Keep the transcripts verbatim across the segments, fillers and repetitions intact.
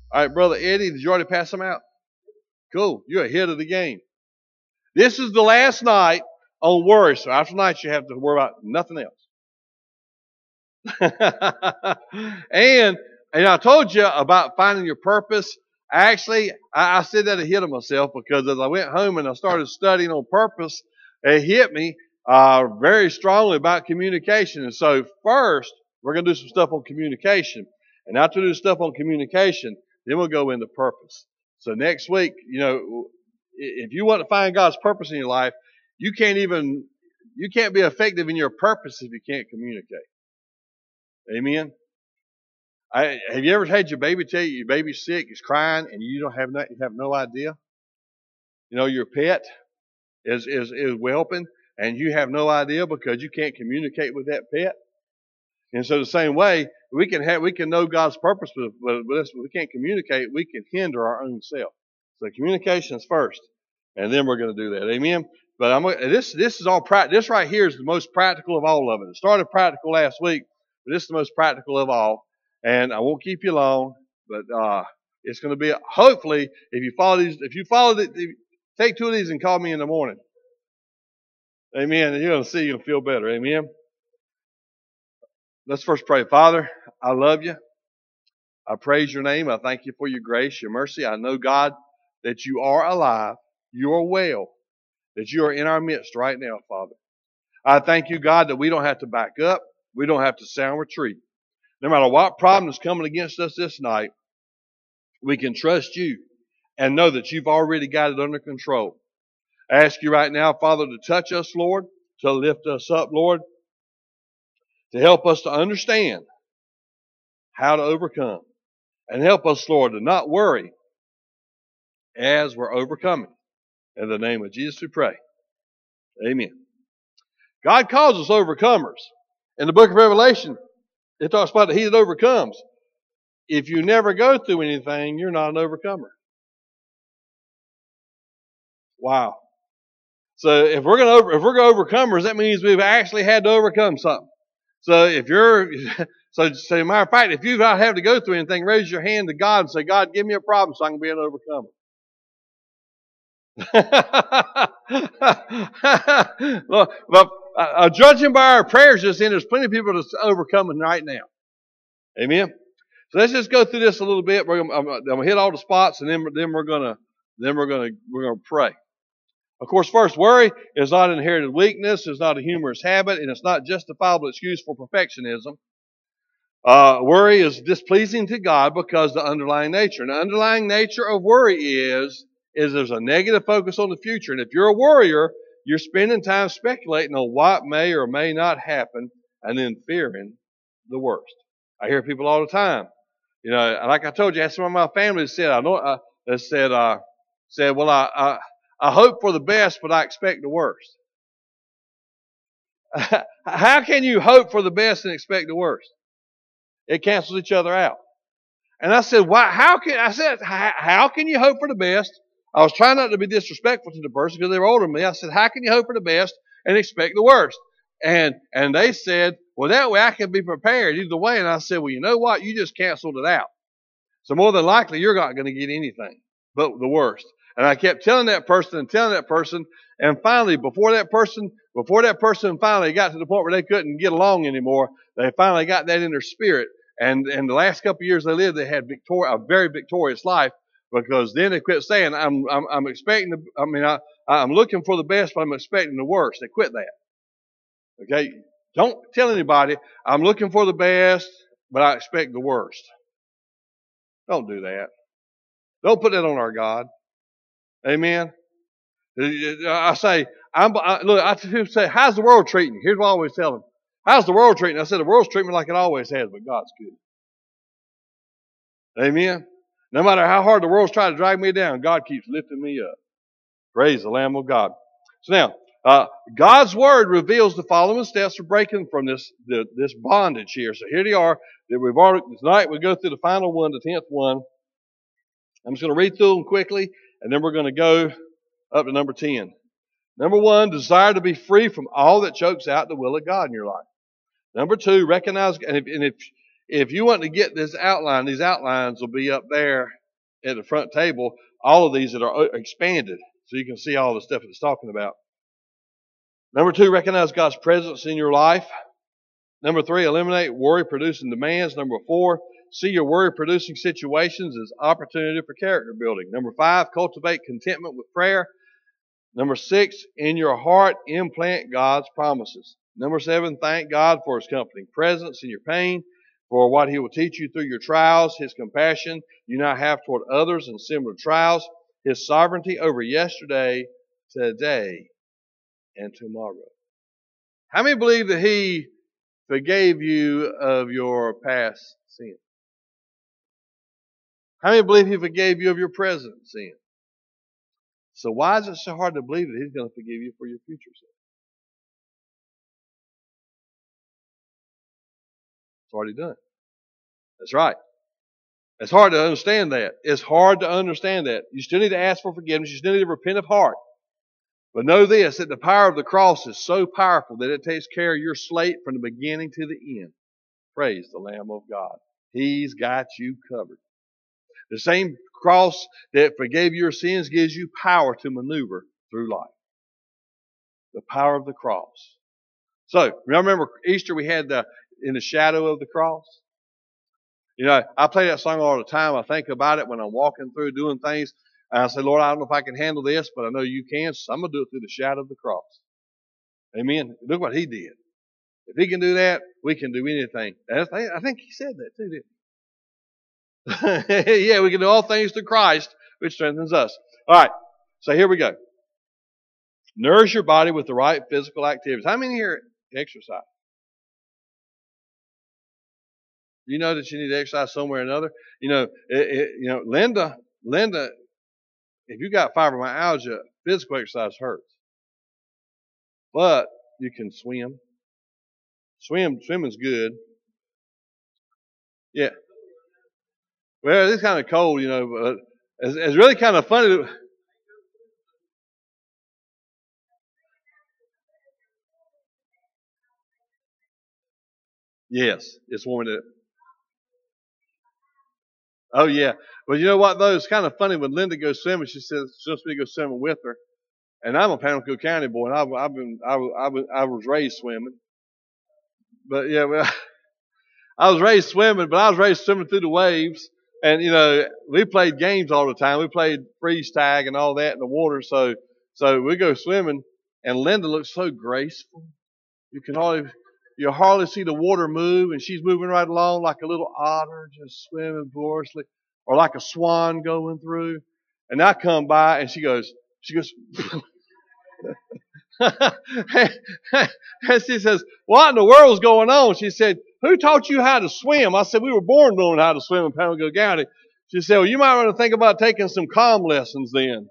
All right, Brother Eddie, did you already pass them out? Cool. You're ahead of the game. This is the last night on worry. So after tonight, you have to worry about nothing else. and and I told you about finding your purpose. Actually, I, I said that ahead of myself because as I went home and I started studying on purpose, it hit me uh, very strongly about communication. And so first, we're going to do some stuff on communication. And after we do stuff on communication, then we'll go into purpose. So next week, you know, if you want to find God's purpose in your life, you can't even, you can't be effective in your purpose if you can't communicate. Amen. I, have you ever had your baby tell you your baby's sick, is crying, and you don't have no, you have no idea? You know, your pet is, is, is whelping, and you have no idea because you can't communicate with that pet. And so the same way, we can have, we can know God's purpose, but, but, but if we can't communicate, we can hinder our own self. So communication is first, and then we're going to do that. Amen. But I'm this this is all practical. This right here is the most practical of all of it. It started practical last week, but this is the most practical of all. And I won't keep you long, but uh, it's going to be hopefully if you follow these, if you follow the, take two of these and call me in the morning. Amen. And you're going to see, you'll feel better. Amen. Let's first pray. Father, I love you. I praise your name. I thank you for your grace, your mercy. I know, God, that you are alive. You are well. That you are in our midst right now, Father. I thank you, God, that we don't have to back up. We don't have to sound retreat. No matter what problem is coming against us this night, we can trust you and know that you've already got it under control. I ask you right now, Father, to touch us, Lord, to lift us up, Lord, to help us to understand how to overcome. And help us, Lord, to not worry as we're overcoming. In the name of Jesus we pray. Amen. God calls us overcomers. In the book of Revelation, it talks about that he that overcomes. If you never go through anything, you're not an overcomer. Wow. So if we're going to over, if we're going to overcomers, that means we've actually had to overcome something. So if you're, so, so as a matter of fact, if you've not had to go through anything, raise your hand to God and say, God, give me a problem so I can be an overcomer. Well, but uh, judging by our prayers just in, there's plenty of people that's overcoming right now. Amen. So let's just go through this a little bit. We're gonna, I'm, I'm gonna hit all the spots, and then then we're gonna then we're gonna we're gonna pray. Of course, first, worry is not an inherited weakness. It's not a humorous habit, and it's not justifiable excuse for perfectionism. Uh, worry is displeasing to God because the underlying nature. And the underlying nature of worry is is there's a negative focus on the future. And if you're a worrier, you're spending time speculating on what may or may not happen and then fearing the worst. I hear people all the time. You know, like I told you, I had some of my family that said, I know, uh, that said, uh, said, well, I, I, I hope for the best, but I expect the worst. How can you hope for the best and expect the worst? It cancels each other out. And I said, why, how can, I said, how, how can you hope for the best? I was trying not to be disrespectful to the person because they were older than me. I said, how can you hope for the best and expect the worst? And, and they said, well, that way I can be prepared either way. And I said, well, you know what? You just canceled it out. So more than likely, you're not going to get anything but the worst. And I kept telling that person and telling that person. And finally, before that person, before that person finally got to the point where they couldn't get along anymore, they finally got that in their spirit. And, and the last couple of years they lived, they had victor- a very victorious life because then they quit saying, I'm, I'm, I'm expecting, the, I mean, I, I'm looking for the best, but I'm expecting the worst. They quit that. Okay? Don't tell anybody, I'm looking for the best, but I expect the worst. Don't do that. Don't put that on our God. Amen. I say, I'm, I, look, I people say, how's the world treating you? Here's what I always tell them. How's the world treating you? I said, the world's treating me like it always has, but God's good. Amen. No matter how hard the world's trying to drag me down, God keeps lifting me up. Praise the Lamb of God. So now, uh, God's Word reveals the following steps for breaking from this the, this bondage here. So here they are. That we've already, tonight we go through the final one, the tenth one. I'm just going to read through them quickly, and then we're going to go up to number ten. Number one, desire to be free from all that chokes out the will of God in your life. Number two, recognize, and if, and if, if you want to get this outline, these outlines will be up there at the front table all of these that are expanded, so you can see all the stuff it's talking about. Number two, recognize God's presence in your life. Number three, eliminate worry-producing demands. Number four, see your worry-producing situations as opportunity for character building. Number five, cultivate contentment with prayer. Number six, in your heart, implant God's promises. Number seven, thank God for His comforting presence in your pain, for what He will teach you through your trials, His compassion you now have toward others in similar trials, His sovereignty over yesterday, today, and tomorrow. How many believe that He forgave you of your past sin? How many believe He forgave you of your present sin? So why is it so hard to believe that He's going to forgive you for your future sin? It's already done. That's right. It's hard to understand that. It's hard to understand that. You still need to ask for forgiveness. You still need to repent of heart. But know this, that the power of the cross is so powerful that it takes care of your slate from the beginning to the end. Praise the Lamb of God. He's got you covered. The same cross that forgave your sins gives you power to maneuver through life. The power of the cross. So, remember Easter we had the in the shadow of the cross? You know, I play that song all the time. I think about it when I'm walking through doing things. And I say, Lord, I don't know if I can handle this, but I know you can, so I'm going to do it through the shadow of the cross. Amen. Look what He did. If He can do that, we can do anything. And I think, I think He said that too, didn't He? Yeah, we can do all things through Christ, which strengthens us. All right, so here we go. Nourish your body with the right physical activities. How many here exercise? You know that you need to exercise somewhere or another. You know, it, it, you know, Linda, Linda, if you got fibromyalgia, physical exercise hurts. But you can swim. Swim, swimming's good. Yeah. Well, it's kind of cold, you know, but it's, it's really kind of funny. To, yes, it's warming it. Oh yeah. Well, you know what though? It's kind of funny when Linda goes swimming. She says she wants me to go swimming with her, and I'm a Pamlico County boy, and I've, I've been I, I, was, I was raised swimming. But yeah, well, I was raised swimming, but I was raised swimming through the waves. And you know, we played games all the time. We played freeze tag and all that in the water. So, so we go swimming, and Linda looks so graceful. You can hardly, you hardly see the water move, and she's moving right along like a little otter, just swimming gloriously, or like a swan going through. And I come by, and she goes, she goes. And she says, what in the world's going on? She said, who taught you how to swim? I said, we were born knowing how to swim in Pamlico County. She said, well, you might want to think about taking some comm lessons then.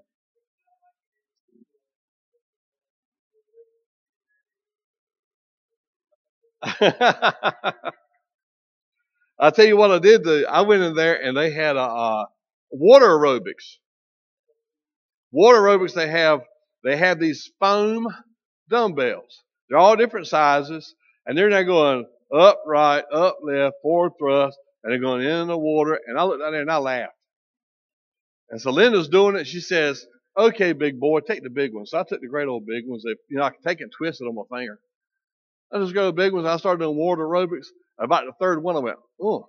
I tell you what I did. The, I went in there and they had a, a water aerobics. Water aerobics, they have, they have these foam dumbbells. They're all different sizes, and they're now going up, right, up, left, forward thrust, and they're going in the water. And I looked down there and I laughed. And so Linda's doing it. She says, okay, big boy, take the big ones. So I took the great old big ones. That, you know, I could take it and twist it on my finger. I just go to the big ones. I started doing water aerobics. About the third one, I went, oh.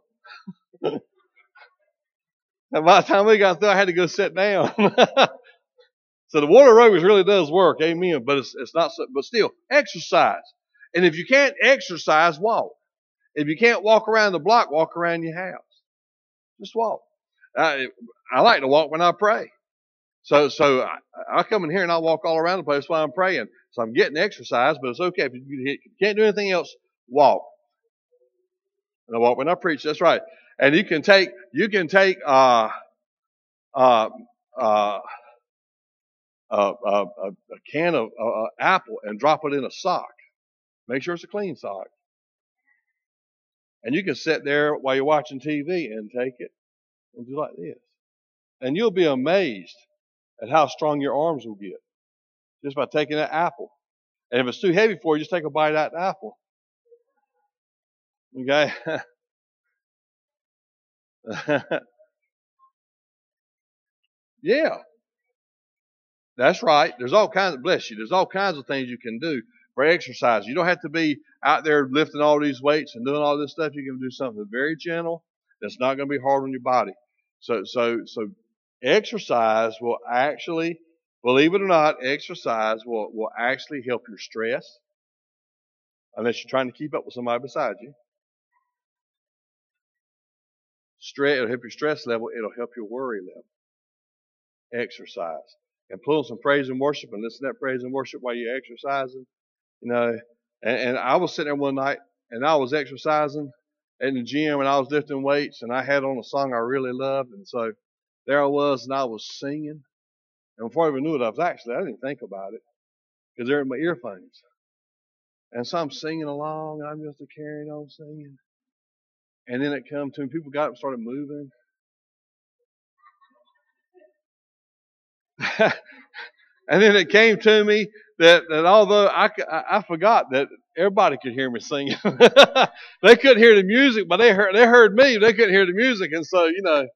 And by the time we got through, I had to go sit down. So the water aerobics really does work, amen. But it's it's not, so, but still, exercise. And if you can't exercise, walk. If you can't walk around the block, walk around your house. Just walk. I, I like to walk when I pray. So so I, I come in here and I walk all around the place while I'm praying. So I'm getting exercise, but it's okay if you, if you can't do anything else. Walk. And I walk when I preach. That's right. And you can take you can take uh uh uh. Uh, uh, a, a can of uh, apple and drop it in a sock. Make sure it's a clean sock. And you can sit there while you're watching T V and take it and do like this. And you'll be amazed at how strong your arms will get just by taking that apple. And if it's too heavy for you, just take a bite out of the apple. Okay? Yeah, that's right. There's all kinds of, bless you, there's all kinds of things you can do for exercise. You don't have to be out there lifting all these weights and doing all this stuff. You can do something very gentle that's not going to be hard on your body. So, so, so exercise will actually, believe it or not, exercise will, will actually help your stress, unless you're trying to keep up with somebody beside you. Stress, it'll help your stress level. It'll help your worry level. Exercise. And pull some praise and worship and listen to that praise and worship while you're exercising. You know, and, and I was sitting there one night and I was exercising in the gym and I was lifting weights and I had on a song I really loved. And so there I was and I was singing. And before I even knew it, I was actually, I didn't think about it because they're in my earphones. And so I'm singing along and I'm just carrying on singing. And then it come to me, people got up and started moving. And then it came to me that, that although I, I, I forgot that everybody could hear me singing. They couldn't hear the music, but they heard, they heard me. They couldn't hear the music. And so, you know.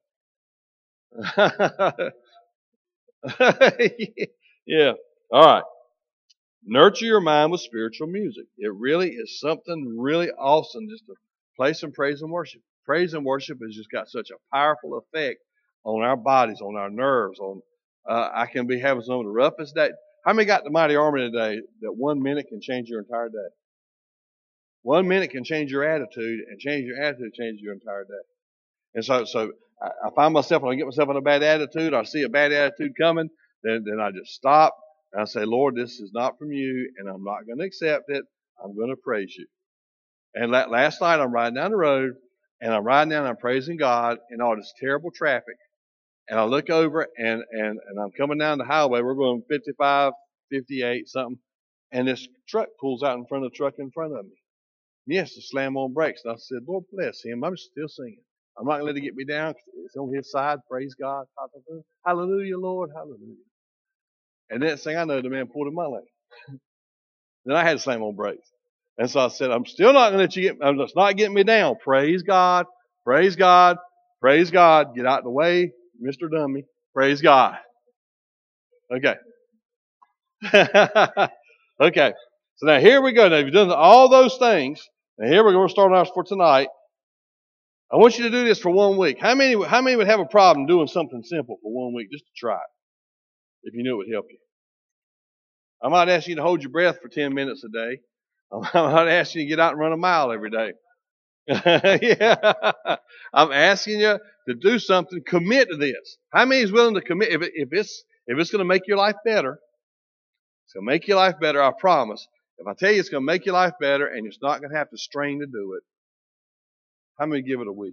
Yeah. All right. Nurture your mind with spiritual music. It really is something really awesome just to play some praise and worship. Praise and worship has just got such a powerful effect on our bodies, on our nerves. On uh, I can be having some of the roughest day. How many got the mighty armor today that one minute can change your entire day? One minute can change your attitude, and change your attitude changes your entire day. And so, so I, I find myself when I get myself in a bad attitude, or I see a bad attitude coming, then then I just stop and I say, Lord, this is not from you, and I'm not going to accept it. I'm going to praise you. And last night I'm riding down the road, and I'm riding down, and I'm praising God in all this terrible traffic. And I look over, and, and, and I'm coming down the highway. We're going fifty-five, fifty-eight, something. And this truck pulls out in front of the truck in front of me. And he has to slam on brakes. And I said, Lord bless him. I'm still singing. I'm not going to let it get me down. It's on his side. Praise God. Hallelujah, Lord. Hallelujah. And next thing I know, the man pulled in my lane. Then I had to slam on brakes. And so I said, I'm still not going to let you get, I'm just not getting me down. Praise God. Praise God. Praise God. Get out of the way, Mister Dummy. Praise God. Okay. Okay. So now here we go. Now, if you've done all those things, and here we're going to start ours for tonight. I want you to do this for one week. How many, how many would have a problem doing something simple for one week just to try it, if you knew it would help you? I might ask you to hold your breath for ten minutes a day. I might ask you to get out and run a mile every day. Yeah. I'm asking you to do something. Commit to this. How many is willing to commit? If, it, if it's if it's going to make your life better, it's going to make your life better, I promise. If I tell you it's going to make your life better and you're not going to have to strain to do it, how many give it a week?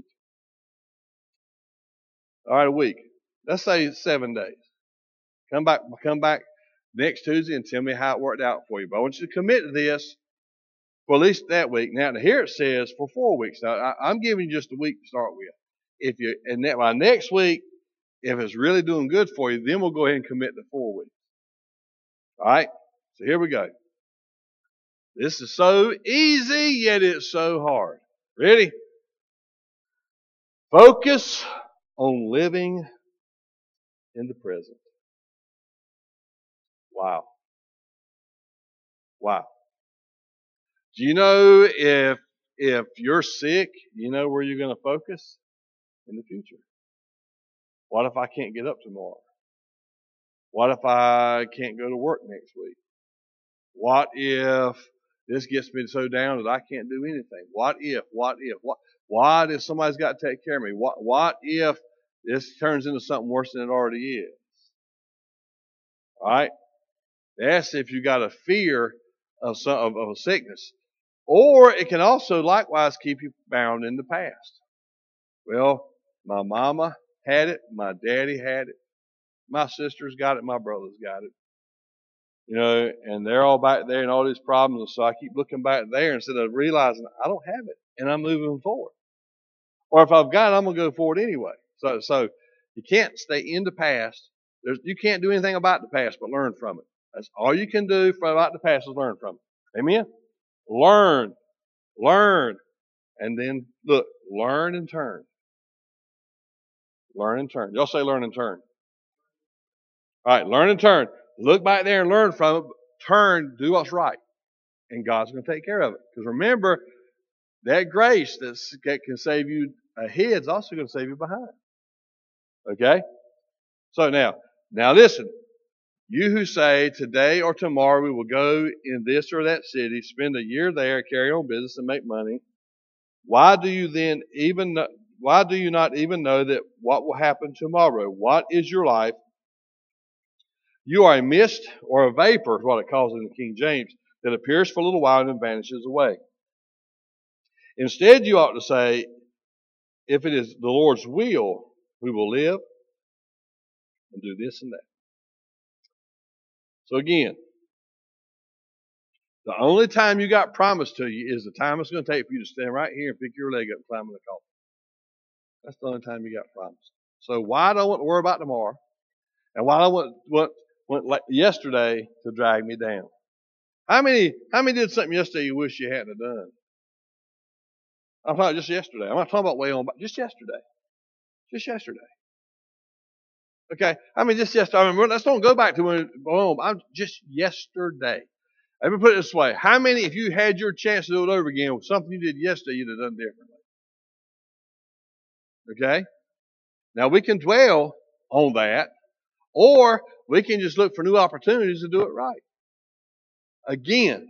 All right, a week. Let's say seven days. Come back, come back next Tuesday and tell me how it worked out for you. But I want you to commit to this for at least that week. Now, here it says for four weeks. Now, I, I'm giving you just a week to start with. If you and that, by next week, if it's really doing good for you, then we'll go ahead and commit to four weeks. All right. So here we go. This is so easy, yet it's so hard. Ready? Focus on living in the present. Wow. Wow. Do you know if if you're sick, you know where you're going to focus? In the future. What if I can't get up tomorrow? What if I can't go to work next week? What if this gets me so down that I can't do anything? What if, what if, what, what if somebody's got to take care of me? What, what if this turns into something worse than it already is? All right? That's if you got a fear of, some, of, of a sickness. Or it can also likewise keep you bound in the past. Well, my mama had it. My daddy had it. My sister's got it. My brother's got it. You know, and they're all back there and all these problems. And so I keep looking back there instead of realizing I don't have it and I'm moving forward. Or if I've got it, I'm going to go forward anyway. So, so you can't stay in the past. There's, you can't do anything about the past but learn from it. That's all you can do for about the past is learn from it. Amen? Learn. Learn. And then, look, learn and turn. Learn and turn. Y'all say learn and turn. All right, learn and turn. Look back there and learn from it. Turn, do what's right. And God's going to take care of it. Because remember, that grace that's, that can save you ahead is also going to save you behind. Okay? So now, now listen. You who say, today or tomorrow we will go in this or that city, spend a year there, carry on business, and make money. Why do you then even know, why do you not even know that what will happen tomorrow? What is your life? You are a mist or a vapor, is what it calls it in the King James, that appears for a little while and then vanishes away. Instead, you ought to say, if it is the Lord's will, we will live and do this and that. So again, the only time you got promised to you is the time it's going to take for you to stand right here and pick your leg up and climb in the coffin. That's the only time you got promised. So why do I want to worry about tomorrow? And why do I want, want, want like yesterday to drag me down? How many, how many did something yesterday you wish you hadn't have done? I'm talking just yesterday. I'm not talking about way on back. Just yesterday. Just yesterday. Okay. I mean, just yesterday. I mean, let's don't go back to when, boom, I'm just yesterday. Let me put it this way. How many, if you had your chance to do it over again, something you did yesterday, you'd have done differently? Okay? Now, we can dwell on that, or we can just look for new opportunities to do it right. Again,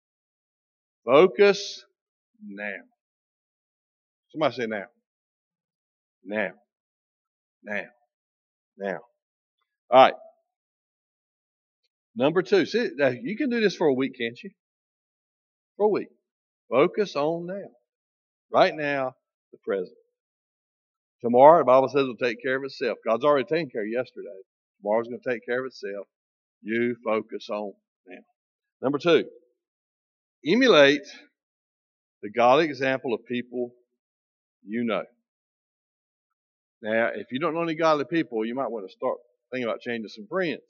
focus now. Somebody say now. Now. Now. Now. All right. Number two. See, you can do this for a week, can't you? For a week. Focus on now. Right now, the present. Tomorrow, the Bible says it'll take care of itself. God's already taken care of yesterday. Tomorrow's going to take care of itself. You focus on now. Number two. Emulate the godly example of people you know. Now, if you don't know any godly people, you might want to start thinking about changing some friends.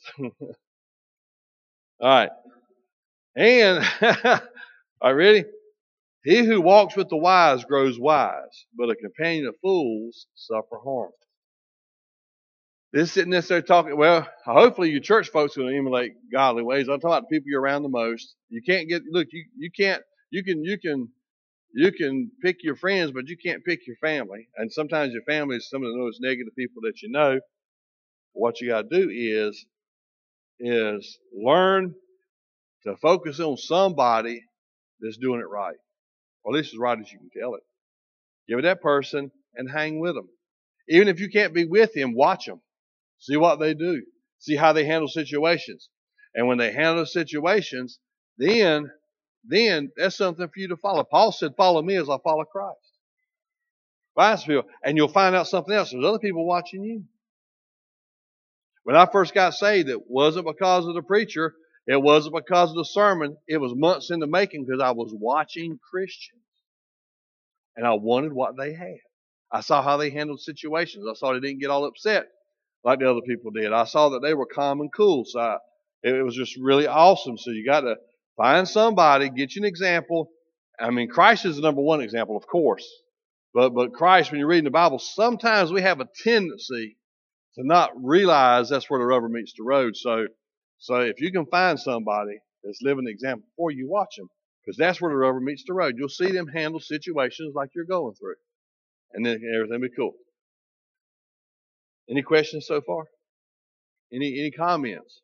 All right. And, all right, ready? He who walks with the wise grows wise, but a companion of fools suffer harm. This isn't necessarily talking, well, hopefully your church folks are going to emulate godly ways. I'm talking about the people you're around the most. You can't get, look, you, you can't, you can, you can, you can pick your friends, but you can't pick your family. And sometimes your family is some of the most negative people that you know. What you got to do is, is learn to focus on somebody that's doing it right. Or at least as right as you can tell it. Give it that person and hang with them. Even if you can't be with them, watch them. See what they do. See how they handle situations. And when they handle situations, then, then that's something for you to follow. Paul said, follow me as I follow Christ. Find people. And you'll find out something else. There's other people watching you. When I first got saved, it wasn't because of the preacher. It wasn't because of the sermon. It was months in the making because I was watching Christians. And I wanted what they had. I saw how they handled situations. I saw they didn't get all upset like the other people did. I saw that they were calm and cool. So I, it was just really awesome. So you got to find somebody, get you an example. I mean, Christ is the number one example, of course. But, but Christ, when you're reading the Bible, sometimes we have a tendency to not realize that's where the rubber meets the road. So, so if you can find somebody that's living the example for you, watch them. Because that's where the rubber meets the road. You'll see them handle situations like you're going through. And then everything will be cool. Any questions so far? Any, any comments?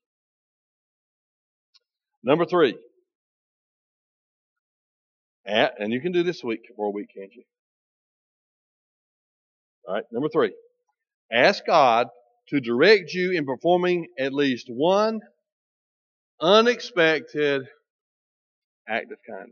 Number three. At, and you can do this week for a week, can't you? All right. Number three. Ask God to direct you in performing at least one unexpected act of kindness.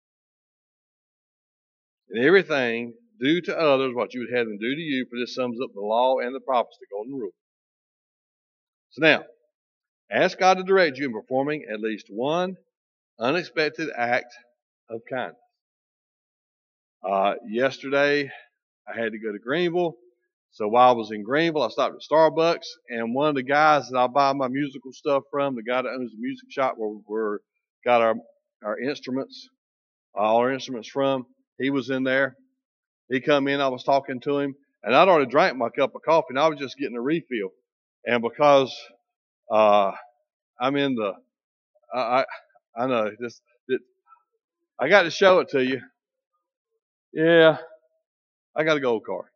In everything, do to others what you would have them do to you, for this sums up the law and the prophets, the golden rule. So now, ask God to direct you in performing at least one unexpected act of kindness. Uh, yesterday, I had to go to Greenville. So while I was in Greenville, I stopped at Starbucks, and one of the guys that I buy my musical stuff from, the guy that owns the music shop where we got our, our instruments, all our instruments from, he was in there. He come in, I was talking to him, and I'd already drank my cup of coffee, and I was just getting a refill. And because Uh, I'm in the. I I, I know. Just it, I got to show it to you. Yeah, I got a gold card.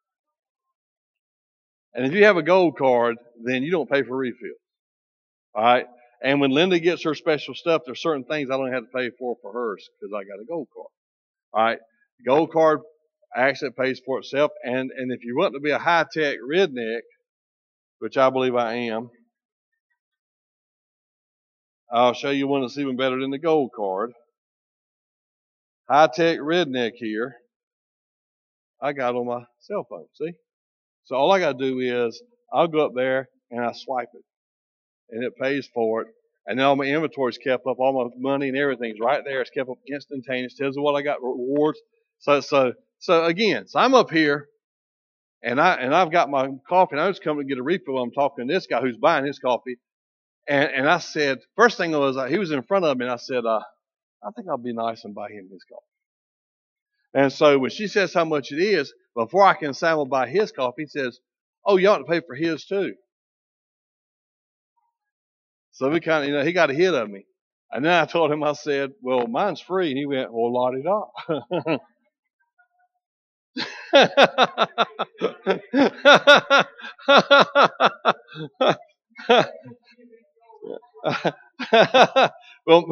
And if you have a gold card, then you don't pay for refills. All right. And when Linda gets her special stuff, there's certain things I don't have to pay for for hers because I got a gold card. All right. The gold card actually pays for itself. And, and if you want to be a high tech redneck, which I believe I am, I'll show you one that's even better than the gold card. High tech redneck here. I got on my cell phone. See? So all I got to do is I'll go up there and I swipe it and it pays for it. And then all my inventory's kept up, all my money and everything's right there. It's kept up instantaneous. Tells me what I got rewards. So, so, so again, so I'm up here and I, and I've got my coffee and I was coming to get a refill. I'm talking to this guy who's buying his coffee. And, and I said, first thing was, uh, he was in front of me and I said, uh, I think I'll be nice and buy him his coffee. And so when she says how much it is, before I can say I'm going to buy his coffee, he says, oh, you ought to pay for his too. So we kind of, you know, he got a hit of me. And then I told him, I said, well, mine's free. And he went, well, la-di-da. Well,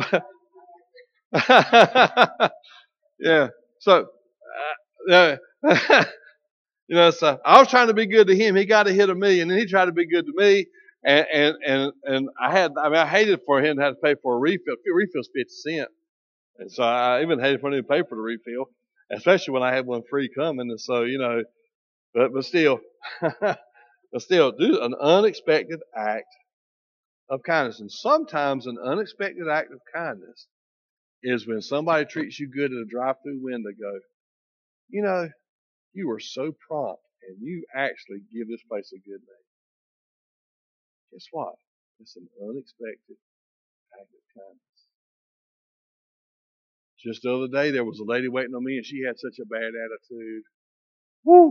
yeah. So, uh, you know, so I was trying to be good to him. He got a hit of me, and then he tried to be good to me. And and and, and I had, I mean, I hated for him to have to pay for a refill. Refill's fifty cents, and so I even hated for him to pay for the refill, especially when I had one free coming. And so, you know, but but still, but still, do an unexpected act of kindness. And sometimes an unexpected act of kindness is when somebody treats you good at a drive-through window. Go, you know, you were so prompt, and you actually give this place a good name. Guess what? It's an unexpected act of kindness. Just the other day, there was a lady waiting on me, and she had such a bad attitude. Woo!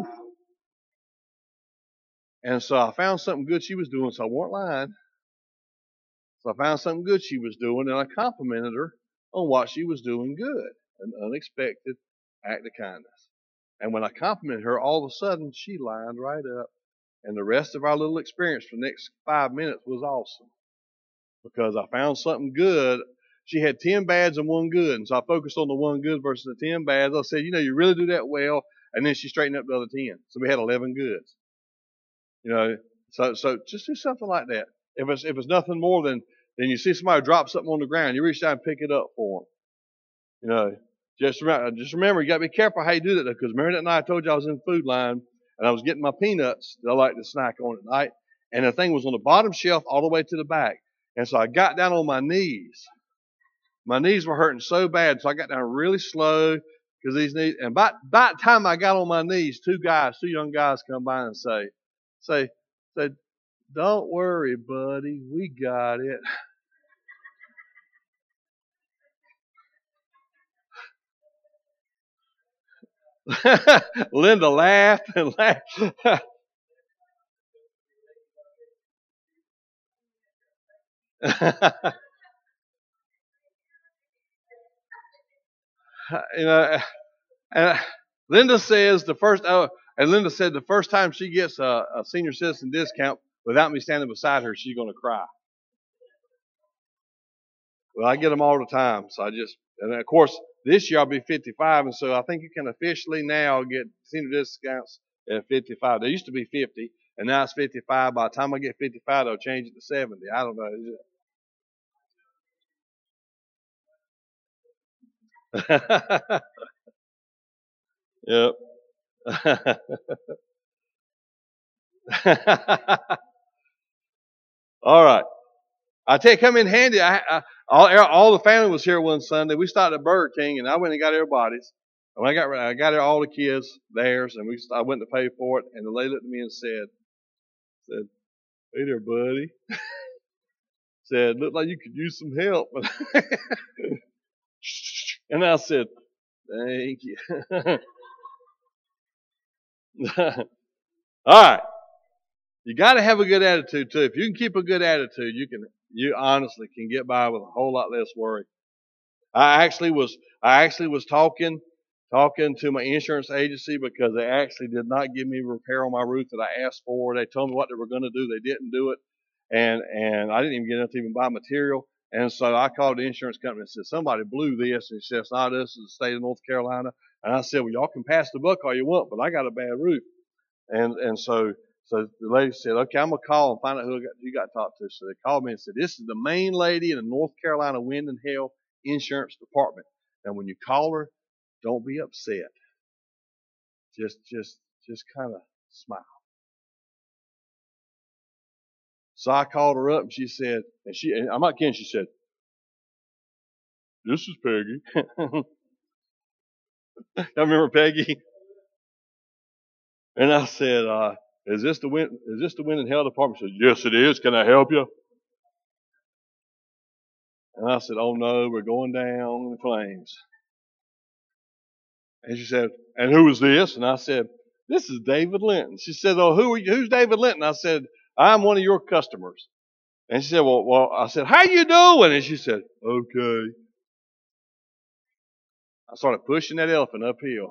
And so I found something good she was doing, so I weren't lying. So I found something good she was doing, and I complimented her on what she was doing good. An unexpected act of kindness. And when I complimented her, all of a sudden, she lined right up. And the rest of our little experience for the next five minutes was awesome. Because I found something good. She had ten bads and one good. And so I focused on the one good versus the ten bads. I said, you know, you really do that well. And then she straightened up the other ten. So we had eleven goods. You know, so so just do something like that. If it's if it's nothing more than than you see somebody drop something on the ground, you reach down and pick it up for them. You know, just remember, just remember, you got to be careful how you do that, because remember that night I told you I was in the food line and I was getting my peanuts that I like to snack on at night, and the thing was on the bottom shelf all the way to the back, and so I got down on my knees. My knees were hurting so bad, so I got down really slow because these knees. And by by the time I got on my knees, two guys, two young guys, come by and say, say, say, don't worry, buddy, we got it. Linda laughed and laughed. You know, and Linda says the first, oh, and Linda said the first time she gets a, a senior citizen discount without me standing beside her, she's going to cry. Well, I get them all the time, so I just, and of course, this year I'll be fifty-five, and so I think you can officially now get senior discounts at fifty-five. They used to be fifty, and now it's fifty-five. By the time I get fifty-five, they'll change it to seventy. I don't know. Yep. All right. I tell you, come in handy. I, I, all, all the family was here one Sunday. We stopped at Burger King, and I went and got everybody's. And when I got, I got all the kids theirs, and we, I went to pay for it. And the lady looked at me and said, "said Hey there, buddy." Said, "Looked like you could use some help." And I said, "Thank you." All right. You got to have a good attitude too. If you can keep a good attitude, you can, you honestly can get by with a whole lot less worry. I actually was, I actually was talking, talking to my insurance agency because they actually did not give me repair on my roof that I asked for. They told me what they were going to do. They didn't do it. And, and I didn't even get enough to even buy material. And so I called the insurance company and said, somebody blew this. And he said, it's not us, it's the state of North Carolina. And I said, well, y'all can pass the buck all you want, but I got a bad roof. And, and so, so the lady said, okay, I'm going to call and find out who, I got, who you got to talk to. So they called me and said, this is the main lady in the North Carolina Wind and Hail Insurance Department. And when you call her, don't be upset. Just, just, just kind of smile. So I called her up and she said, and she, and I'm not kidding, she said, this is Peggy. I remember Peggy. And I said, uh, is this the wind, is this the wind and hail department? She said, yes, it is. Can I help you? And I said, oh no, we're going down in flames. And she said, and who is this? And I said, this is David Linton. She said, oh, who are you? Who's David Linton? I said, I'm one of your customers. And she said, well, well, I said, how you doing? And she said, okay. I started pushing that elephant uphill.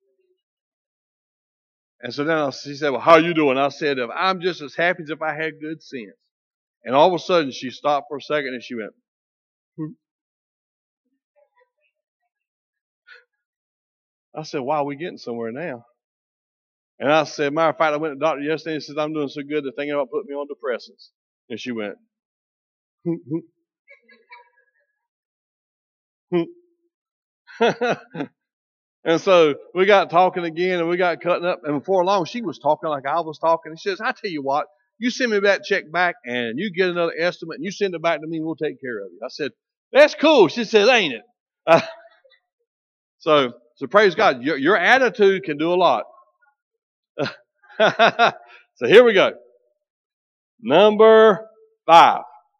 And so then I, she said, well, how you doing? I said, I'm just as happy as if I had good sense. And all of a sudden she stopped for a second and she went, hmm. I said, wow, we getting somewhere now. And I said, matter of fact, I went to the doctor yesterday and said, I'm doing so good they're thinking about putting me on depressants. And she went, hmm, hmm, hmm. And so we got talking again and we got cutting up. And before long, she was talking like I was talking. And she says, I tell you what, you send me that check back and you get another estimate and you send it back to me and we'll take care of you. I said, that's cool. She says, ain't it? Uh, so, so praise God. Your, your attitude can do a lot. So here we go. Number five.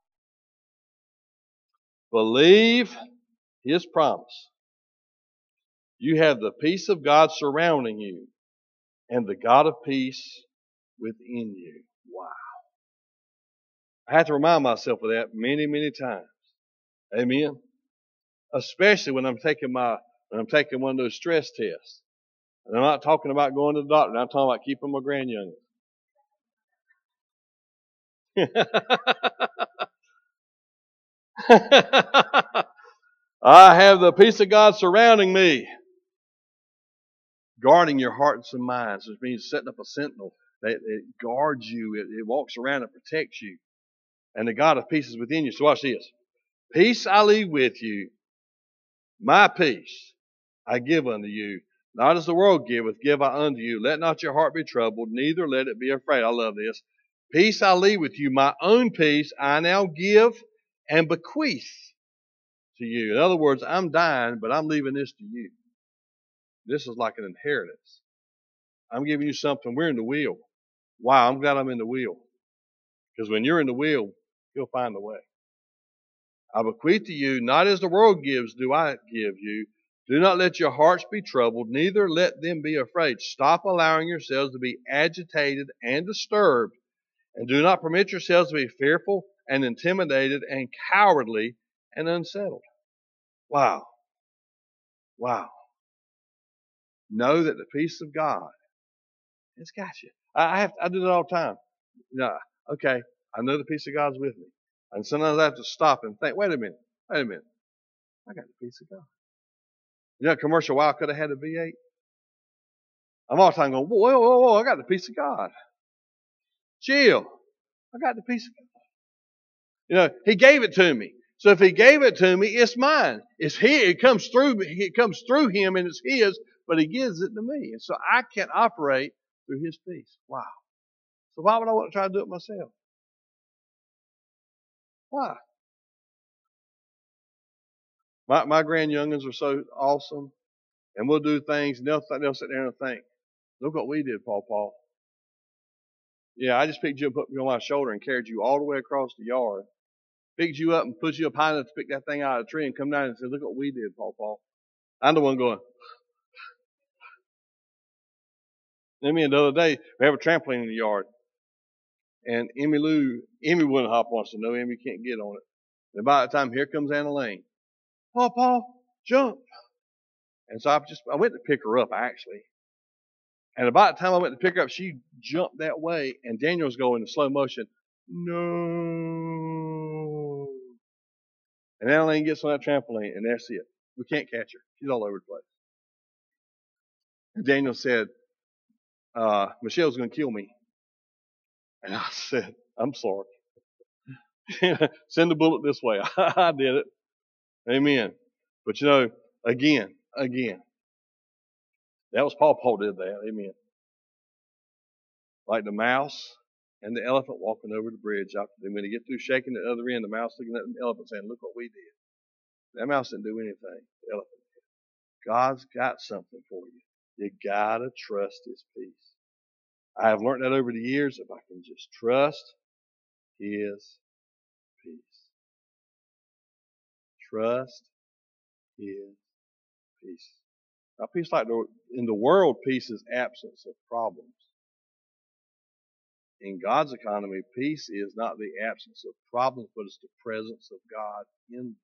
Believe His promise. You have the peace of God surrounding you and the God of peace within you. Wow. I have to remind myself of that many, many times. Amen. Especially when I'm taking my, when I'm taking one of those stress tests. And I'm not talking about going to the doctor. I'm talking about keeping my grandyoungins. I have the peace of God surrounding me. Guarding your hearts and minds, which means setting up a sentinel. It, it guards you. It, it walks around and protects you. And the God of peace is within you. So watch this. Peace I leave with you. My peace I give unto you. Not as the world giveth, give I unto you. Let not your heart be troubled, neither let it be afraid. I love this. Peace I leave with you. My own peace I now give and bequeath to you. In other words, I'm dying, but I'm leaving this to you. This is like an inheritance. I'm giving you something. We're in the wheel. Wow, I'm glad I'm in the wheel. Because when you're in the wheel, you'll find the way. I bequeath to you, not as the world gives, do I give you. Do not let your hearts be troubled, neither let them be afraid. Stop allowing yourselves to be agitated and disturbed, and do not permit yourselves to be fearful and intimidated and cowardly and unsettled. Wow. Wow. Know that the peace of God has got you. I have to, I do that all the time. You know, okay, I know the peace of God's with me. And sometimes I have to stop and think, wait a minute, wait a minute. I got the peace of God. You know, a commercial, wow, I could have had a V eight. I'm all the time going, whoa, whoa, whoa, I got the peace of God. Chill. I got the peace of God. You know, He gave it to me. So if He gave it to me, it's mine. It's His. It comes through me. It comes through Him and it's His, but He gives it to me. And so I can operate through His peace. Wow. So why would I want to try to do it myself? Why? My, my grandyoungins are so awesome. And we'll do things and they'll, they'll sit there and think, look what we did, Paul Paul. Yeah, I just picked you up, put you on my shoulder and carried you all the way across the yard. Picked you up and put you up high enough to pick that thing out of the tree and come down and say, look what we did, Paul Paul. I'm the one going. I mean, the other day, we have a trampoline in the yard. And Emmy Lou, Emmy wouldn't hop on. So no, Emmy can't get on it. And by the time here comes Anna Lane. Paw, Paw, jump. And so I just, I went to pick her up actually. And about the time I went to pick her up, she jumped that way and Daniel's going in slow motion. No. And Anna Lane gets on that trampoline and that's it. We can't catch her. She's all over the place. And Daniel said, uh, Michelle's going to kill me. And I said, I'm sorry. Send the bullet this way. I did it. Amen. But you know, again, again, that was Paw Paw did that. Amen. Like the mouse and the elephant walking over the bridge. After them. When they get through shaking the other end, the mouse looking at the elephant saying, look what we did. That mouse didn't do anything. The elephant did. God's got something for you. You gotta trust His peace. I have learned that over the years. If I can just trust His peace. Trust His peace. Now, peace like the, in the world, peace is absence of problems. In God's economy, peace is not the absence of problems, but it's the presence of God in them.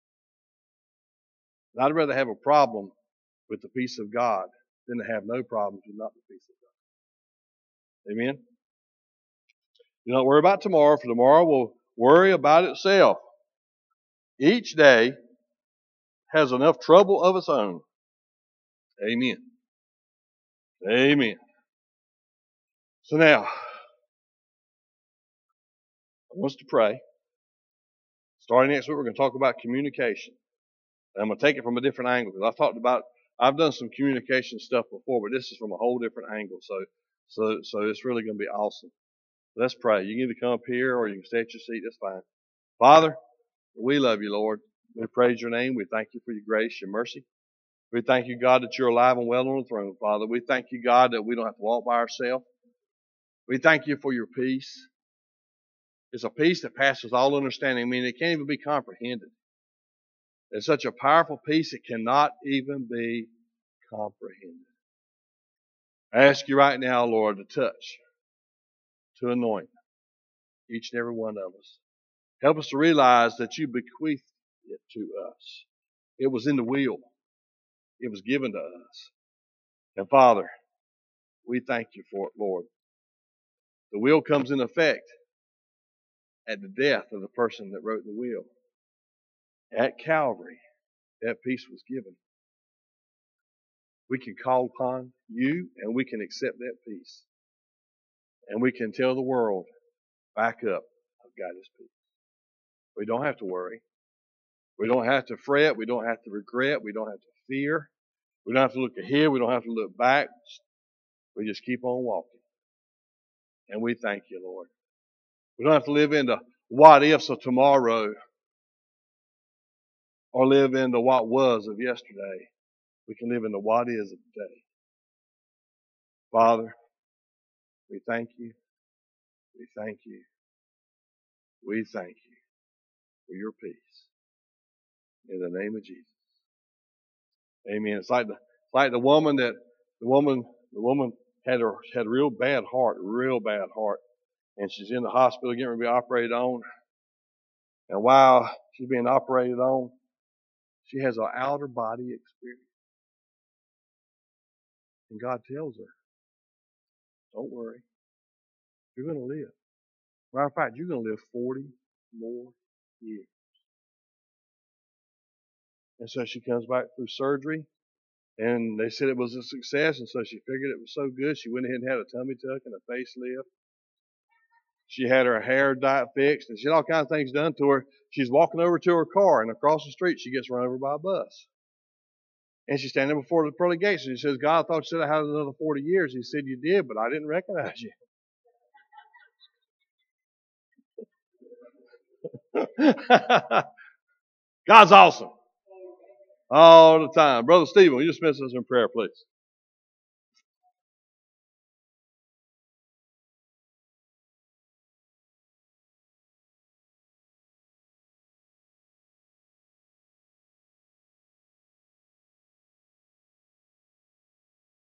And I'd rather have a problem with the peace of God than to have no problems with not the peace of God. Amen? Do not worry about tomorrow, for tomorrow will worry about itself. Each day has enough trouble of its own. Amen. Amen. So now, I want us to pray. Starting next week, we're going to talk about communication. And I'm going to take it from a different angle because I've talked about, I've done some communication stuff before, but this is from a whole different angle. So, so, so it's really going to be awesome. Let's pray. You can either come up here or you can stay at your seat. That's fine. Father, we love you, Lord. We praise your name. We thank you for your grace, your mercy. We thank you, God, that you're alive and well on the throne, Father. We thank you, God, that we don't have to walk by ourselves. We thank you for your peace. It's a peace that passes all understanding. I mean, it can't even be comprehended. It's such a powerful peace, it cannot even be comprehended. I ask you right now, Lord, to touch, to anoint each and every one of us. Help us to realize that you bequeathed it to us. It was in the will. It was given to us. And Father, we thank you for it, Lord. The will comes in effect at the death of the person that wrote the will. At Calvary, that peace was given. We can call upon you and we can accept that peace. And we can tell the world, back up, I've got His peace. We don't have to worry. We don't have to fret. We don't have to regret. We don't have to fear. We don't have to look ahead. We don't have to look back. We just keep on walking. And we thank you, Lord. We don't have to live in the what ifs of tomorrow or live in the what was of yesterday. We can live in the what is of today. Father, we thank you. We thank you. We thank you for your peace. In the name of Jesus. Amen. It's like the like the woman that the woman the woman had her had a real bad heart, real bad heart. And she's in the hospital getting ready to be operated on. And while she's being operated on, she has an outer body experience. And God tells her, don't worry. You're going to live. Matter of fact, you're going to live forty more years. And so she comes back through surgery. And they said it was a success. And so she figured it was so good. She went ahead and had a tummy tuck and a facelift. She had her hair dyed fixed. And she had all kinds of things done to her. She's walking over to her car. And across the street, she gets run over by a bus. And she's standing before the pearly gates. And she says, God, I thought you said I had another forty years. He said, you did, but I didn't recognize you. God's awesome. All the time. Brother Stephen, will you dismiss us in prayer, please?